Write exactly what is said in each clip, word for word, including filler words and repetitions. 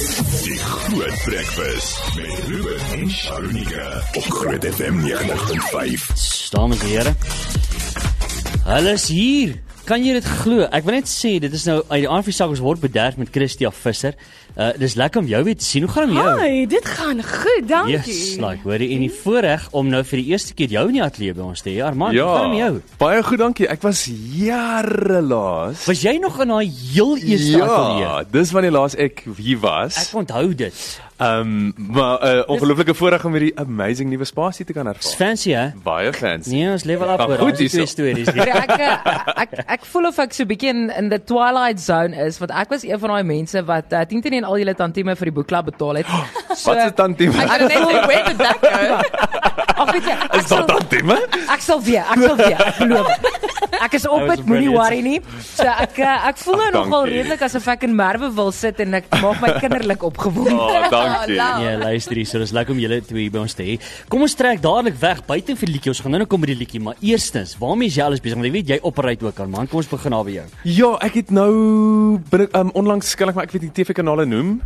Die Groot Breakfast met Ruben en Sharonika op Groot F M negentig punt vyf. Dames en heren, hulle is hier. Kan jy dit glo? Ek wil net sê, dit is nou, uit die aand van die saak, ons word bederf met Christia Visser. Uh, dis lekker om jou weer te sien. Hoe gaan het met jou? Hi, dit gaan goed, dankie. Yes, like, hoor jy, en die voorreg om nou vir die eerste keer jou in die atelier by ons te hê. Armand, Ja, hoe gaan het met jou? baie goed, dankie. Ek was jare laas. Was jy nog in daai heel eerste Ja, atelier? dis wanneer laas ek hier was. Ek onthou dit. Um, maar uh, ongelooflike voorreg om hierdie amazing nuwe spasie te kan Dis ervaar. fancy, hè? Baie fancy. Nee, ons level up Gaan oor. goed Ons het twee hierso. stories. Ek, ek, ek, ek voel of ek so 'n bietjie in, in the twilight zone is, want ek was een van daai mense wat uh, tien ten een al julle tantieme vir die boekklub betaal het. So, Wat is tantieme? Ek het net where did that go? Ag weet jy, ek Is dat sal, tantieme? ek sal weer, ek sal weer, ek beloof. Ek is op That was dit, moenie brilliant. worry nie. So ek uh, ek voel nou Ag, nogal dankie. redelik asof ek in Merwe wil sit en ek maak my kinderlik opgewonde. Oh, dankie. Ja, luister hier, so dis lekker om julle twee hier by ons te hê. Kom ons trek dadelik weg buite vir die liedjie. Ons gaan nou nou kom by die liedjie, maar eerstens, waarmee is jy alles besig? Want ek weet jy operate ook aan, man. Kom ons begin daar by jou. Ja, ek het nou binne um, onlangs kan ek maar ek weet die T V-kanale noem.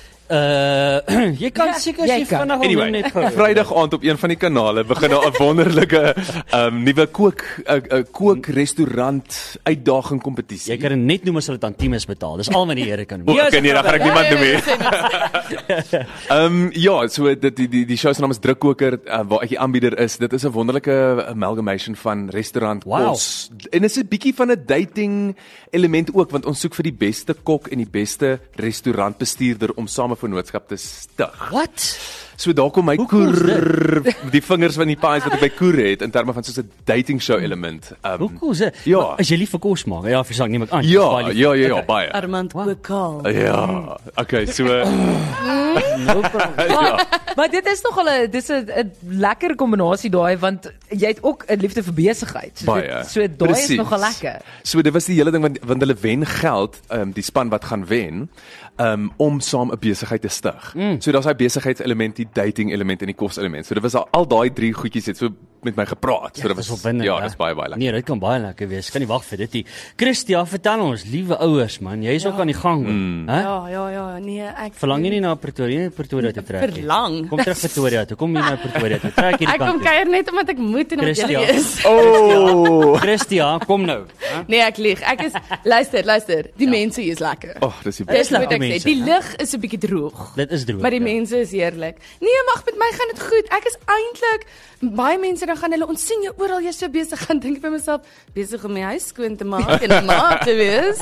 Uh jy kan Ja, seker as jy jy kan. vinnig wil Anyway, net gou. Vrydag aand op een van die kanale begin nou 'n wonderlike um, nuwe kook 'n uh, kook restaurant uitdaging kompetisie. Jy kan dit net noem as hulle tantimes betaal. Dis al wat die Here kan O, doen. okay, nee, dan gaan ek niemand noem nie. Ehm um, ja, so dit die die die show se naam is Drukkoker, uh, waar ek die aanbieder is. Dit is 'n wonderlike amalgamation van restaurant Wow. kos. En dit is 'n bietjie van 'n dating element ook, want ons soek vir die beste kok en die beste restaurantbestuurder om saam 'n vennootskap te stig. What? So daar kom my Hoe cool is koer die vingers van die pies wat ek by koer het in terme van soos 'n dating show element. Um, Hoe cool is dit? Ja. Maar As jy lief vir kos maak. Ja, vir sang neem ek aan. Ja, Baie lief. ja, ja, ja, Okay. baie. Armand Bokal. Ja. Okay, so No problem. Maar, maar dit is nogal 'n dis 'n 'n lekker kombinasie daai, want jy het ook 'n liefde vir besigheid. So, Baie. dit- so daai is Precies. nogal lekker. So dit was die hele ding want want hulle wen geld, ehm um, die span wat gaan wen, ehm um, om saam 'n besigheid te stig. Mm. So daar's daai besigheidselement, die dating element en die kos element. So dit was al, al daai drie goedjies het so met my gepraat. So Ja, dit dis was opwindend, ja, hè? dit is baie baie lekker. Nee, dit kan baie lekker wees. Ek kan nie wag vir dit nie. Christia, vertel ons, liewe ouers man, jy is ook aan die gang. Mm. Hè? Ja, ja, ja, nee, ek Verlang jy nie na Pretoria, Pretoria te trek nie? Verlang. Kom terug Pretoria toe. Kom hier na Pretoria toe. Trek hierdie Ek kom kant toe. kuier net omdat ek moet en omdat Christia. jy is. Oh. Christia, kom nou. Hè? Nee, ek lieg. Ek is luister, luister. Die mense hier is lekker. Oh, dis die Dis Dis moet lekker ek sê. mense, Die hè? lug is 'n bietjie droog. Dit is droog. Maar die ja. mense is heerlik. Nee, mag met my gaan dit goed. Ek is eintlik baie mense dan gaan hulle ons sien jou oral jy's so besig gaan dink ek by myself besig om my huis skoon te maak en 'n ma te wees.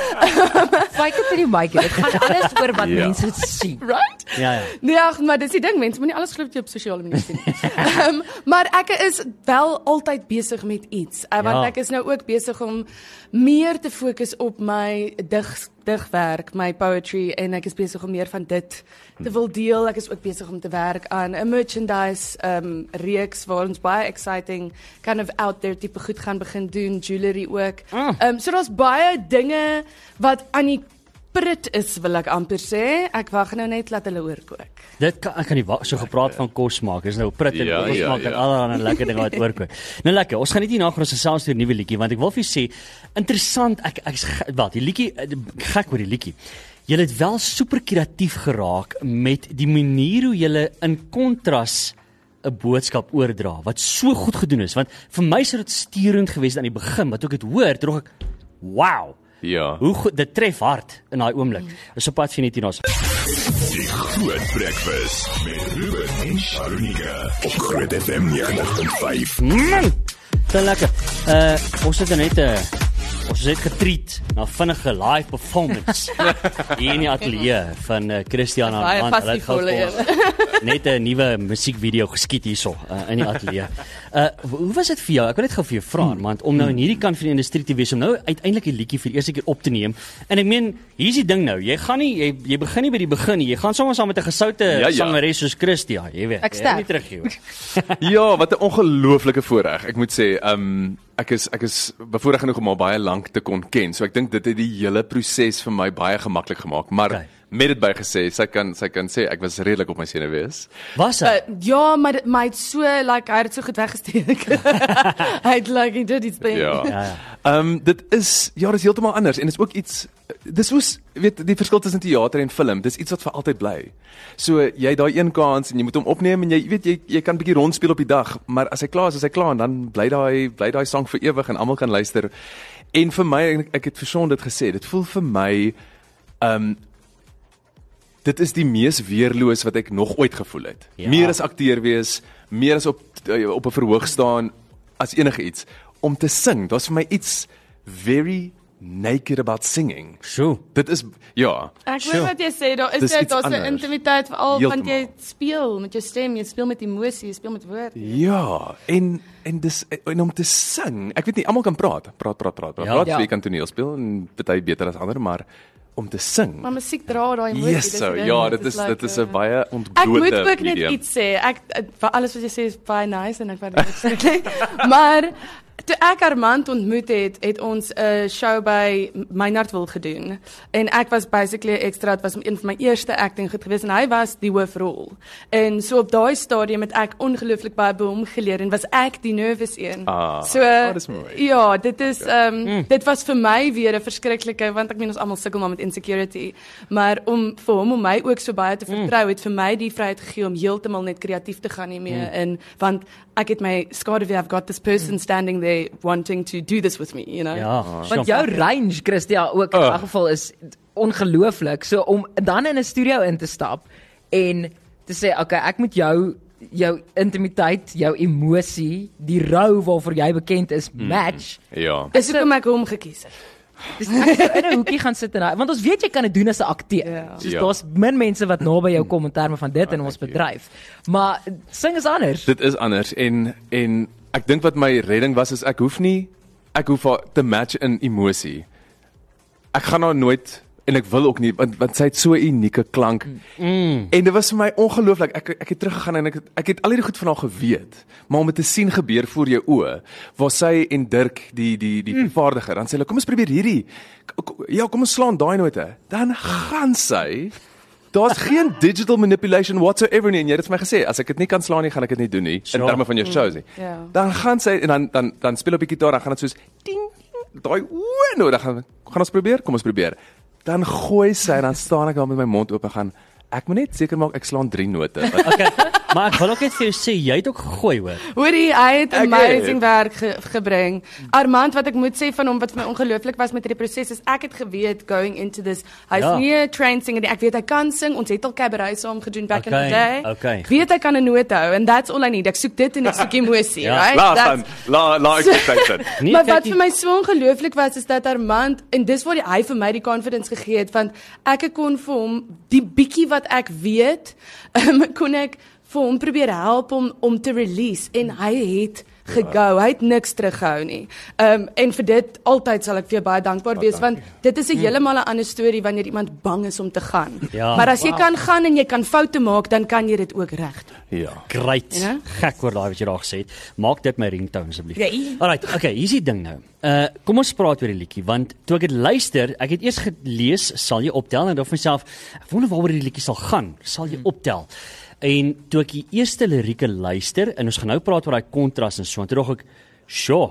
Kyk dit in die mic, dit gaan alles oor wat Ja. mense sien. Right? Ja, ja. Nee, ag, maar dis die ding, mense moenie alles glo wat jy op sosiale media sien. um, maar ek is wel altyd besig met iets. Uh, want Ja. ek is nou ook besig om meer te fokus op my dig digwerk, my poetry en ek is besig om meer van dit te wil deel. Ek is ook besig om te werk aan 'n merchandise um reeks waar ons baie exciting kind of out there tipe goed gaan begin doen, jewelry ook. Ah. Um so daar's baie dinge wat aan die prit is, wil ek amper sê. Ek wag nou net laat hulle oorkook. Dit kan ek kan nie wag so gepraat van kos maak. Dis nou prit en Ja, kos ja, maak en ja. allerlei lekker dinge wat oorkom. Nou lekker. Ons gaan net hier na ons gesels oor 'n nuwe liedjie want ek wil vir julle sê interessant ek ek wat die liedjie gek oor die liedjie. Julle het wel super kreatief geraak met die manier hoe julle in kontras 'n boodskap oordra wat so goed gedoen is want vir my is dit sturend geweest aan die begin wat ek dit hoor, droog ek wow. Ja. Hoe goed dit tref hard in daai oomblik. Is op pad vir net hier ons. Die Groot Breakfast met Ruben en Sharonika op Groot F M negentig punt vyf. Mm, te lekker. Uh ons het net 'n uh, ons het getreat na vinnige live performance hier in die ateljee van uh, Christian Baie Armand. Hulle het gou passievol, vir ons net 'n nuwe musiekvideo geskiet hierso uh, in die ateljee. Uh hoe was dit vir jou? Ek wil net gou vir jou vra, want om nou in hierdie kant van die industrie te wees om nou uiteindelik 'n liedjie vir die eerste keer op te neem. En ek meen, hier's die ding nou. Jy gaan nie jy, jy begin nie by die begin nie. Jy gaan sommer saam met 'n gesoute Ja, ja. sangeres soos Christia, jy weet. Ek Jy sterf. nie terug hier. Ja, wat 'n ongelooflike voorreg. Ek moet sê, ehm um, ek is ek is bevoorreg genoeg om al baie lank te kon ken. So ek dink dit het die hele proses vir my baie gemaklik gemaak. Maar Okay. met dit bygesê, sy kan sy kan sê ek was redelik op my senuwees. Was hy? Uh, ja, maar dit my het so like hy het dit so goed weggesteek. hy het like hy did iets by. Ja. Ja, ja. Ehm um, dit is ja, dis heeltemal anders en dit is ook iets dis soos weet die verskil tussen teater en film, dis iets wat vir altyd bly. So jy het daai een kans en jy moet hom opneem en jy weet jy jy kan bietjie rondspeel op die dag, maar as hy klaar is, as hy klaar en dan bly daai bly daai sang vir ewig en almal kan luister. En vir my ek, ek het vir Sean dit gesê, dit voel vir my ehm um, dit is die mees weerloos wat ek nog ooit gevoel het. Ja. Meer as akteur wees, meer as op op 'n verhoog staan as enige iets om te sing. Daar's vir my iets very naked about singing. Sjoe. Dit is ja. Ek weet wat jy sê, daar is Dis jy iets daar's 'n anders. intimiteit veral want jy Heeltemal. speel met jou stem, jy speel met emosie, jy speel met woorde. Ja, en en dis en om te sing. Ek weet nie almal kan praat, praat praat praat. praat. Ja. Praat, Ja. so jy kan toneel speel en baie beter as ander, maar om te sing. Maar musiek dra daai emosie. Yes, dis so, die ding, ja, dit dit is like, dit is uh, 'n baie Ek moet ontblote ook net medium. iets sê. Ek vir alles wat jy sê is baie nice en ek waardeer dit. Maar toe ek Armand ontmoet het, het ons 'n show by Meinertville gedoen. En ek was basically 'n extra, dit was een van my eerste acting goed geweest en hy was die hoofrol. En so op daai stadium het ek ongelooflik baie by hom geleer en was ek die nervous een. Ah, so oh, dis mooi. ja, dit is ehm um, mm. dit was vir my weer 'n verskriklike want ek meen ons almal sukkel maar met insecurity, maar om vir hom om my ook so baie te vertrou mm. het vir my die vryheid gegee om heeltemal net kreatief te gaan hiermee mm. in want ek het my skade weer I've got this person standing there wanting to do this with me, you know. Ja. Want jou range, Christia, ook in Oh. elk geval is ongelooflik. So om dan in 'n studio in te stap en te sê, okay, ek moet jou jou intimiteit, jou emosie, die rou waarvoor jy bekend is, match. Ja. Dis hoekom ek hom gekies het. Dis ek sou in 'n hoekie gaan sit en daai- want ons weet jy kan dit doen as 'n akteur. Ja. Soos Ja. daar's min mense wat naby jou kom in terme van dit in ons bedryf. Maar sing is anders. Dit is anders en en ek dink wat my redding was is ek hoef nie ek hoef haar te match in emosie. Ek gaan haar nooit en ek wil ook nie want want sy het so 'n unieke klank. Mm. En dit was vir my ongelooflik. Ek ek het teruggegaan en ek het, ek het al hierdie goed van haar geweet, maar om dit te sien gebeur voor jou oë, waar sy en Dirk die die die mm. vaardiger, dan sê hulle kom ons probeer hierdie. K- k- Ja, kom ons slaan daai note. Dan gaan sy Daar's geen digital manipulation whatsoever nie en jy het dit vir my gesê, as ek dit nie kan slaan nie, gaan ek dit nie doen nie Sure. in terme van jou shows nie. Ja. Dan gaan sy en dan dan dan speel op die gitaar, dan gaan dit soos ding ding, daai o, nou dan gaan gaan ons probeer, kom ons probeer. Dan gooi sy en dan staan ek daar met my mond oop en gaan ek moet net seker maak ek slaan drie note. Want Okay, maar ek wil ook net vir jou sê jy het ook gegooi hoor. Hoorie, hy het Ek amazing het. werk ge gebring. Armand, wat ek moet sê van hom wat vir my ongelooflik was met hierdie proses is ek het geweet going into this. Hy's Ja. nie 'n trained singer nie. Ek weet hy kan sing. Ons het al cabaret saam gedoen back Okay, in the day. okay. Ek weet hy kan 'n noot hou and that's all I need. Ek soek dit en ek soek emosie, Ja. right? Laat That's- dan, la la expectation. Nee, maar kyk wat jy- vir my so ongelooflik was is dat Armand en dis waar die, hy vir my die confidence gegee het want ek kon vir hom die bietjie wat ek weet, um, kon ek vir hom probeer help om om te release en hy het gegou. Hy het niks teruggehou nie. Ehm um, en vir dit altyd sal ek vir jou baie dankbaar wees want dit is 'n heeltemal 'n ander storie wanneer iemand bang is om te gaan. Ja. Maar as jy kan gaan en jy kan foute maak, dan kan jy dit ook reg doen. Ja. Great. You know? Gek oor daai wat jy daar gesê het. Maak dit my ringtone asseblief. Nee. Alright, okay, hier's die ding nou. Uh kom ons praat oor die liedjie want toe ek dit luister, ek het eers gelees sal jy optel en dan vir myself, ek wonder waaroor die liedjie sal gaan. Sal jy optel? En toe ek die eerste lirieke luister en ons gaan nou praat oor daai kontras en so, en toe dink ek, "Sjoe.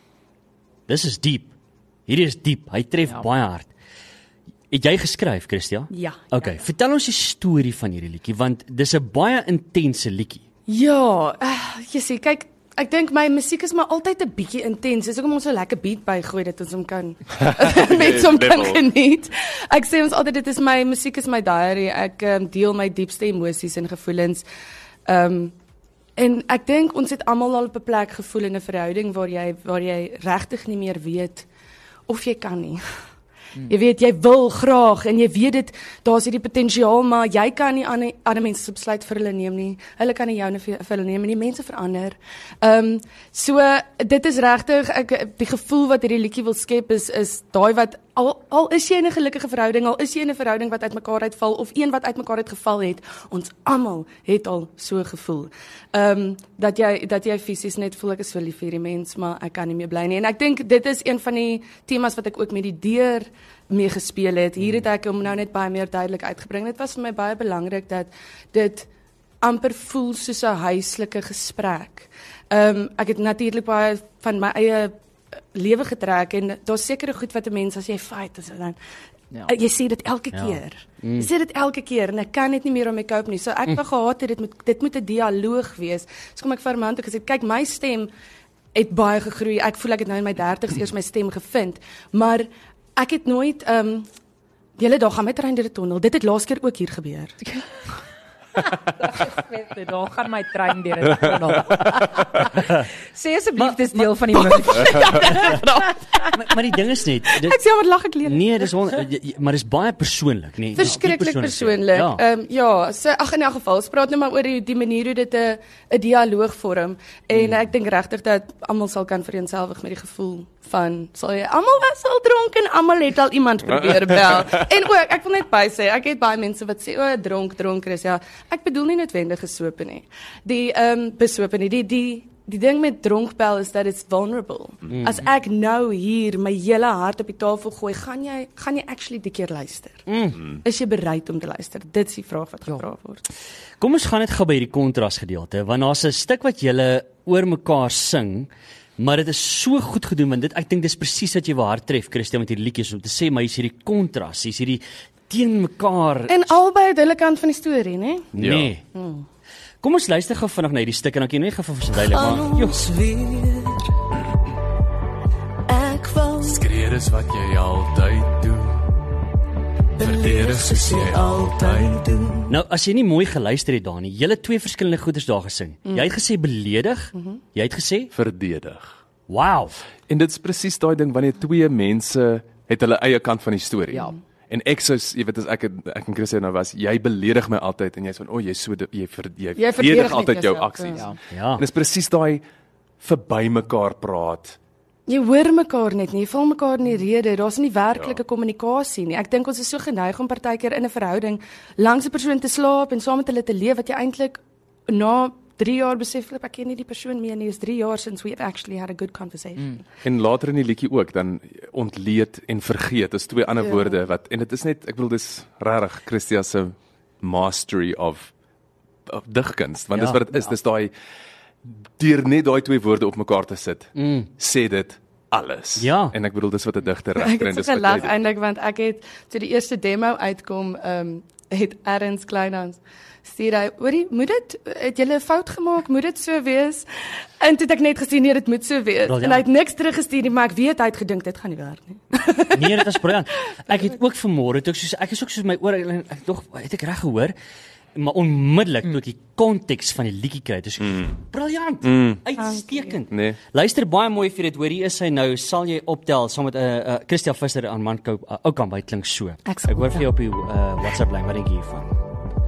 This is deep. Hierdie is diep. Hy tref ja. baie hard." Het jy geskryf, Christia? Ja, Okay, ja, ja. vertel ons die storie van hierdie liedjie want dis 'n baie intense liedjie. Ja, uh, jy sê kyk, ek dink my musiek is maar altyd 'n bietjie intens. Dis hoekom ons so lekker beat bygooi dat ons hom kan met hom kan Level. geniet. Ek sê ons altyd dit is my musiek is my diary. Ek um, deel my diepste emosies en gevoelens. Ehm um, en ek dink ons het almal al op 'n plek gevoel in 'n verhouding waar jy waar jy regtig nie meer weet of jy kan nie. Jy weet jy wil graag en jy weet dit daar's hierdie potensiaal maar jy kan nie ander ander mense se besluit vir hulle neem nie. Hulle kan nie joune vir, vir hulle neem nie. Mense verander. Ehm um, so dit is regtig ek die gevoel wat hierdie liedjie wil skep is is daai wat al al is jy in 'n gelukkige verhouding, al is jy in 'n verhouding wat uitmekaar uitval of een wat uitmekaar uitgeval het, ons almal het al so gevoel. Ehm um, dat jy dat jy fisies net voel ek is so lief vir hierdie mens, maar ek kan nie meer bly nie. En ek dink dit is een van die temas wat ek ook met die deur mee gespeel het. Hier het ek hom nou net baie meer duidelik uitgebring. Dit was vir my baie belangrik dat dit amper voel soos 'n huislike gesprek. Ehm um, ek het natuurlik baie van my eie lewe getrek en daar's sekere goed wat 'n mens as jy fight is dan Ja. Uh, jy sê dit elke Ja. keer. Mm. Jy sê dit elke keer en ek kan net nie meer om my cope nie. So ek wou mm. gehad het dit moet dit moet 'n dialoog wees. So kom ek vir Armando gesê, kyk my stem het baie gegroei. Ek voel ek het nou in my dertigs eers my stem gevind, maar ek het nooit ehm um, julle daar gaan met trein deur die tonnel. Dit het laas keer ook hier gebeur. Daar gaan my trein deur die tonnel. Sê asseblief dis deel van die movie. maar, maar die ding is net dit, Ek sê wat lag ek leer. nee, dis on, maar dis baie persoonlik, nee. Dis Verskriklik diep persoonlik. Ja. Ehm um, ja, so ag in elk geval, ons praat nou maar oor die, die manier hoe dit 'n 'n dialoog vorm en mm. ek dink regtig dat almal sal kan vereenselwig met die gevoel van sal jy almal was al dronk en almal het al iemand probeer bel. En ook ek wil net by sê, ek het baie mense wat sê o, dronk, dronk is ja. Ek bedoel nie noodwendig gesope nie. Die ehm um, besope nie. Die die Die ding met dronkbel is dat it's vulnerable. Mm. As ek nou hier my hele hart op die tafel gooi, gaan jy gaan jy actually die keer luister? Mm. Is jy bereid om te luister? Dit is die vraag wat gevra word. Kom ons gaan net gou by hierdie kontras gedeelte, want daar's 'n stuk wat julle oor mekaar sing, maar dit is so goed gedoen want dit ek dink dis presies wat jy wou hard tref, Christian, met hierdie liedjies om te sê maar hier's hierdie kontras, hier's hierdie teen mekaar. En albei het hulle kant van die storie, né? Nee. Ja. Hmm. Kom ons luister gou vinnig na hierdie stuk en dan kan jy net gou vir verduidelik maar. Jo. Ek wou skree dis wat jy altyd doen. Verdedig soos jy altyd doen. Nou as jy nie mooi geluister het daar nie, jy het twee verskillende goeders daar gesing. Mm. Jy het gesê beledig, mm -hmm. jy het gesê verdedig. Wow. En dit is presies daai ding wanneer twee mense het hulle eie kant van die storie. Ja. En ek sou jy weet as ek ek en Christian nou was, jy beledig my altyd en jy's van o, oh, jy so jy ver, jy, jy verdedig altyd jou aksies. Ja. Ja. En dis presies daai verby mekaar praat. Jy hoor mekaar net nie, jy val mekaar nie rede, daar's nie werklike kommunikasie ja. nie. Ek dink ons is so geneig om partykeer in 'n verhouding langs 'n persoon te slaap en saam met hulle te leef wat jy eintlik na drie jaar besef ek ken nie die persoon meer nie, is drie jaar since we've actually had a good conversation. Mm. En later in die liedjie ook dan ontleed en vergeet, is twee ander ja. woorde wat en dit is net ek bedoel dis regtig Christia se mastery of of digkuns, want ja, dis wat dit is, ja. dis daai deur net daai twee woorde op mekaar te sit. Mm. Sê dit alles. Ja. En ek bedoel dis wat 'n digter Ek regkry het dis so wat gelag eintlik want ek het toe die eerste demo uitkom, ehm um, het Erns Kleinhans stuur hy, hoorie, moet dit het julle 'n fout gemaak, moet dit so wees? En toe het ek net gesien nee, dit moet so wees. Wel, ja. En hy het niks teruggestuur nie, maar ek weet hy het gedink dit gaan nie werk nie. Nee, dit was briljant. Ek het ook vanmôre toe ek soos ek is ook soos my oor ek tog het ek reg gehoor, maar onmiddellik mm. toe ek die konteks van die liedjie kry, dis mm. briljant. Mm. Uitstekend. Nee. Luister baie mooi vir dit, hoor hier is hy nou, sal jy optel saam met 'n uh, uh, Christian Visser aan Mankou uh, Oukamp, hy klink so. Ek, ek hoor vir jou op die uh, WhatsApp lyn, wat dink jy hiervan?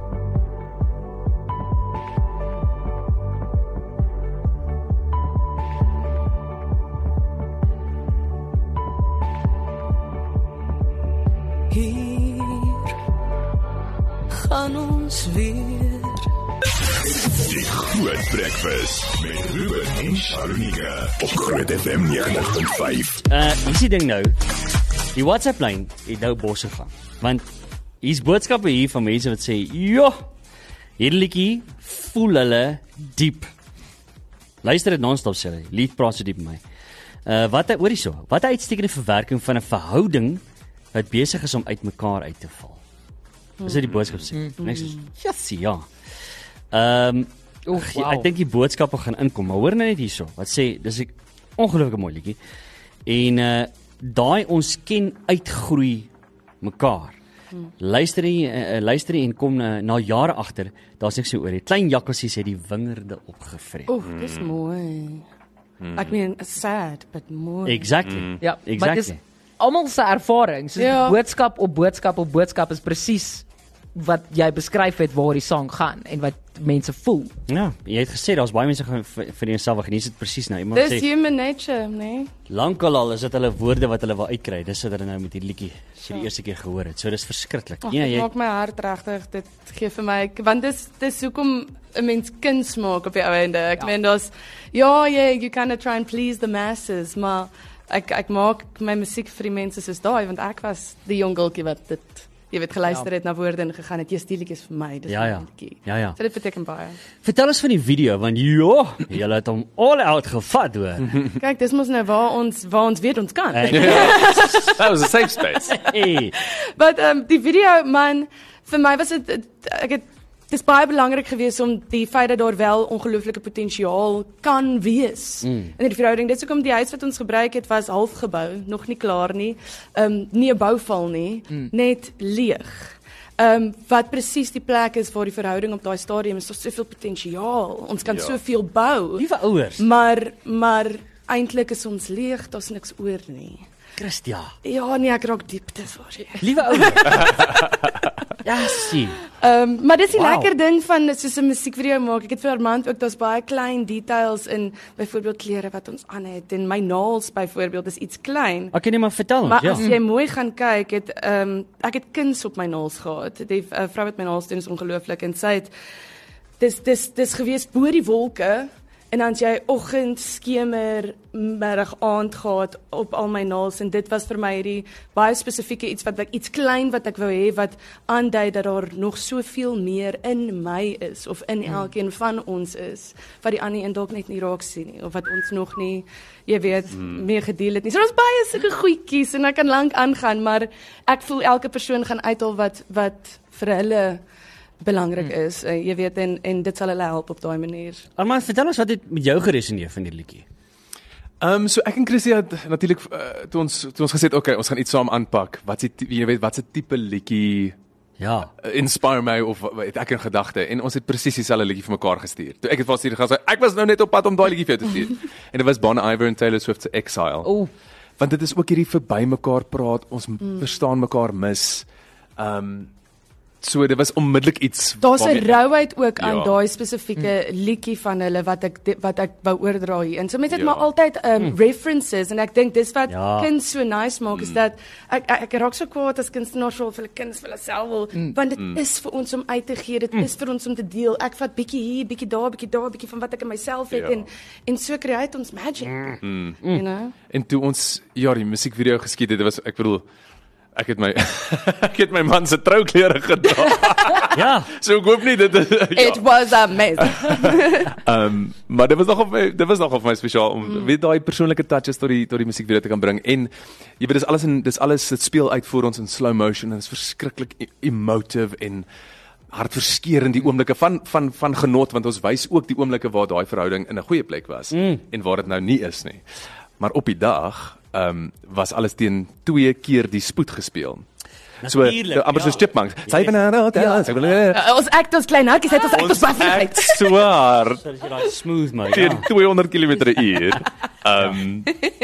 hier gaan ons weer. Die Groot Breakfast met Ruben en Sharunika op Groot F M negentig punt vyf. Uh, hier's die ding nou, die WhatsApp lyn het nou bos gegaan, want hier's boodskappe hier van mense wat sê, joh, hierdie liedjie voel hulle diep. Luister dit non-stop sê hy, lied praat so diep met my. Uh, wat hoor hierso, wat 'n uitstekende verwerking van 'n verhouding wat besig is om uitmekaar uit te val. Dis dit die boodskap sê. Mm. En ek sê, yes, ja. Ehm, um, Oef, wow. Ek dink die boodskappe gaan inkom, maar hoor nou net hierso, wat sê, dis 'n ongelooflike mooi liedjie. En uh daai ons ken uitgroei mekaar. Hmm. Luister jy, uh, luister jy en kom uh, na jare agter, daar's niks so oor die klein jakkalsies het die wingerde opgevreet. Oef, dis mm. mooi. Mm. Ek meen sad, but mooi. Exactly. Mm. Ja, exactly. maar dis almal se ervaring, soos ja. boodskap op boodskap op boodskap is presies wat jy beskryf het waar die sang gaan en wat mense voel. Ja, jy het gesê daar's baie mense gaan vir jouself geniet dit presies nou. Iemand Dis sê human nature, nee. lankal al is dit hulle woorde wat hulle wil uitkry. Dis wat hulle nou met hierdie liedjie vir die eerste keer gehoor het. So dis verskriklik. Ach, Ja, dit jy maak my hart regtig, dit gee vir my, want dis dis hoekom 'n mens kuns maak op die ou ende. Ek Ja. meen daar's ja, yeah, you kind of try and please the masses, maar ek ek maak my musiek vir die mense soos daai want ek was die jong gultjie wat dit jy weet geluister het na woorde en gegaan het, jy die liedjie is vir my, dis Ja, ja. my liedjie. Ja, ja. So dit beteken baie. Vertel ons van die video want joh, julle het hom all out gevat hoor. Kyk, dis mos nou waar ons waar ons weet ons kan. That was a safe space. Hey. Maar um, die video man, vir my was dit ek het dis baie belangrik geweest om die feit dat daar wel ongelooflike potensiaal kan wees mm. in die verhouding. Dit is hoekom die huis wat ons gebruik het was half gebou, nog nie klaar nie. Ehm um, nie 'n bouval nie, mm. net leeg. Ehm um, wat presies die plek is waar die verhouding op daai stadium is, daar's soveel potensiaal. Ons kan ja. soveel bou. Liewe ouers. Maar maar eintlik is ons leeg, daar's niks oor nie. Christia. Ja, nee, ek raak diepte vir jy. Liewe ouers. Ja, sien. Ehm um, maar dis die Wow. lekker ding van soos 'n musiekvideo maak. Ek het vir Armand ook daar's baie klein details in byvoorbeeld klere wat ons aan het en my naels byvoorbeeld is iets klein. Okay, nee, maar vertel ons, Maar ja. as jy mooi gaan kyk, het ehm um, ek het kuns op my naels gehad. Die uh, vrou wat my naels doen is ongelooflik en sy het dis dis dis gewees bo die wolke. En dan het jy oggend, skemer, middag, aand gehad op al my naels en dit was vir my hierdie baie spesifieke iets wat ek iets klein wat ek wou hê wat aandui dat daar nog soveel meer in my is of in elkeen van ons is wat die ander een dalk net nie raak sien nie of wat ons nog nie, jy weet, mm. mee gedeel het nie. So ons baie sulke goedjies en ek kan lank aangaan, maar ek voel elke persoon gaan uithaal wat wat vir hulle belangrik is, uh, jy weet, en, en dit sal hulle help op daai manier. Armand, vertel ons wat het met jou geresoneer van die liedjie? Ehm um, so ek en Chrissy het natuurlik uh, toe ons toe ons gesê het okay, ons gaan iets saam aanpak. Wat is jy weet wat se tipe liedjie Ja. uh, inspire my of het ek in gedagte en ons het presies dieselfde liedjie vir mekaar gestuur. Toe ek het vir stuur gaan sê ek was nou net op pad om daai liedjie vir jou te stuur. En dit was Bon Iver en Taylor Swift se Exile. O, Want dit is ook hierdie verby mekaar praat, ons mm. verstaan mekaar mis. Ehm um, So dit was onmiddellik iets Daar's 'n waarmee- rouheid ook aan Ja. daai spesifieke mm. liedjie van hulle wat ek di- wat ek wou oordra hier. En so met dit Ja. maar altyd um, mm. references en ek dink dis wat Ja. kinders so nice maak is dat ek ek, ek raak so kwaad as kunstenaars wil vir hulle kinders vir hulle self wil mm. want dit mm. is vir ons om uit te gee, dit mm. is vir ons om te deel. Ek vat bietjie hier, bietjie daar, bietjie daar, bietjie van wat ek in myself het Ja. en en so create ons magic. Mm. You know? En toe ons ja die musiekvideo geskiet het, dit was ek bedoel ek het my ek het my man se trouklere gedra. Ja. So ek hoop nie dit is ja. It was amazing. Ehm um, maar dit was nog op my dit was nog op my spesiaal om mm. weet daai persoonlike touches tot die tot die musiekvideo te kan bring en jy weet dis alles in dis alles dit speel uit voor ons in slow motion en dit is verskriklik e- emotive en hartverskeurende die oomblikke van van van genot want ons wys ook die oomblikke waar daai verhouding in 'n goeie plek was mm. en waar dit nou nie is nie. Maar op die dag ehm um, was alles teen twee keer die spoed gespeel. So Natuurlijk, amper ja. so chipmunks. Sy banana, sy banana. Uh, ons act ons klein hartjies het ons act ons Ons baie act swaar. So dat jy daai smooth mode. Teen Ja. tweehonderd kilometer per uur. Ehm um,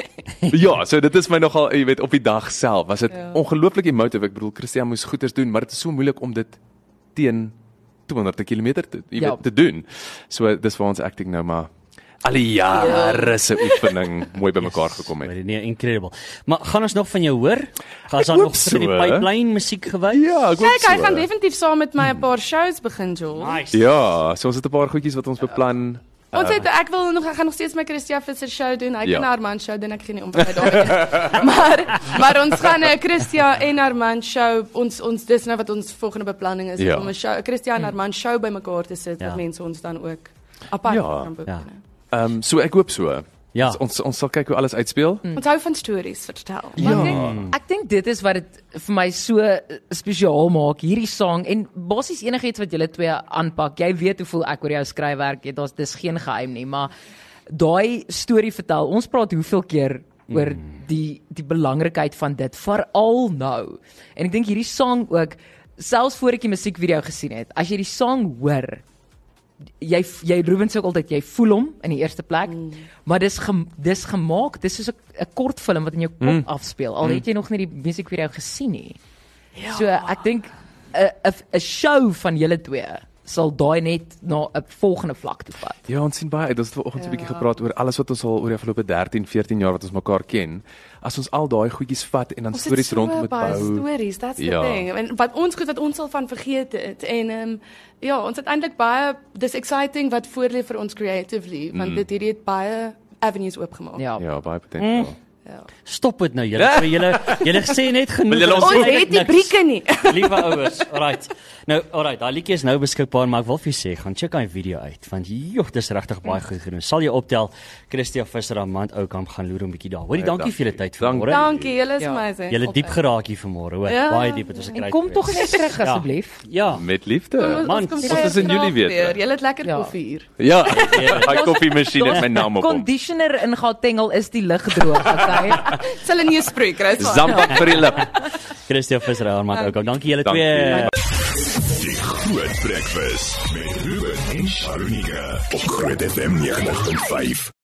ja, so dit is my nogal, jy weet, op die dag self was dit Ja. ongelooflik emotive. Ek bedoel Christian moes goeders doen, maar dit is so moeilik om dit teen tweehonderd kilometer te jy Ja. weet te doen. So dis waar ons acting nou maar al die jare se oefening mooi bymekaar gekom het. Maar nee, incredible. Maar gaan ons nog van jou hoor? Gaan ons dan hoop nog vir die so. pipeline musiek gewys? Ja, ek hoop Kyk, hy so. gaan definitief saam met my 'n paar shows begin, Joel. Nice. Ja, so ons het 'n paar goedjies wat ons beplan. Ons het ek wil nog ek gaan nog steeds my Christia Visser show doen. Hy Ja. kan Armand show doen. Ek gee nie om wat hy daar. maar maar ons gaan 'n Christia en Armand show. Ons ons dis nou wat ons volgende beplanning is Ja. om 'n show Christia en Armand show bymekaar te sit Ja. wat mense ons dan ook apart Ja. kan boek. Ja. Ehm um, so ek hoop so. Ja. Ons, ons ons sal kyk hoe alles uitspeel. Mm. Ons hou van stories vertel. Ja. Ek dink, ek dink dit is wat dit vir my so uh, spesiaal maak, hierdie sang en basies enigiets wat julle twee aanpak. Jy weet hoe voel ek oor jou skryfwerk, dit is dis geen geheim nie, maar daai storie vertel. Ons praat hoeveel keer oor die die belangrikheid van dit veral nou. En ek dink hierdie sang ook selfs voor ek die musiekvideo gesien het. As jy die sang hoor, jy jy Ruben sê ook altyd jy voel hom in die eerste plek, mm. maar dis gem, dis gemaak, dis soos 'n kort film wat in jou kop mm. afspeel. Al het jy nog nie die musiekvideo gesien nie. Ja. So ek dink 'n 'n 'n show van julle twee sal daai net na 'n volgende vlak toe vat. Ja, ons sien baie uit. Ons het vanoggend so 'n bietjie Ja. gepraat oor alles wat ons al oor die afgelope dertien, veertien jaar wat ons mekaar ken. As ons al daai goedjies vat en dan Ons het stories so rondom dit baie bou. stories, that's the Ja. thing. En wat ons goed wat ons al van vergeet het en ehm um, ja, ons het eintlik baie dis exciting wat voor lê vir ons creatively, want Mm. dit hierdie het baie avenues oopgemaak. Ja. Ja, baie potensiaal. Ja. Stop dit nou julle. So julle julle sê net genoeg. Wil julle ons Ons eintlik het nie niks. brieke nie. Liewe ouers, alright. Nou, alright, daai liedjie is nou beskikbaar, maar ek wil vir julle sê, gaan check daai video uit want joh, dis regtig baie goed gedoen. Sal jy optel, Christia Visser aan Mand Oukamp gaan loer 'n bietjie daar. Hoorie, dankie vir julle tyd Dankie. vanmôre. Dankie, julle is Ja. amazing. Julle diep geraak hier vanmôre, hoor. Ja. Baie diep, dit was 'n En great. kom tog net terug Ja. asseblief. Ja. Met liefde. Man, Ons kom ons kuier is in graag Julie weet, weer. hè? Julle het lekker Ja. koffie hier. Ja, daai koffiemasjien het my naam op hom. Conditioner in Gautengel is die lig droog, okay? Dis hulle nie 'n spray kry. Zampak vir die lip. Christia Visser aan Mand Oukamp. Dankie julle Dankie. twee. Die Groot Breakfast met Ruben en Sharunika op Groot F M negen punt vyf.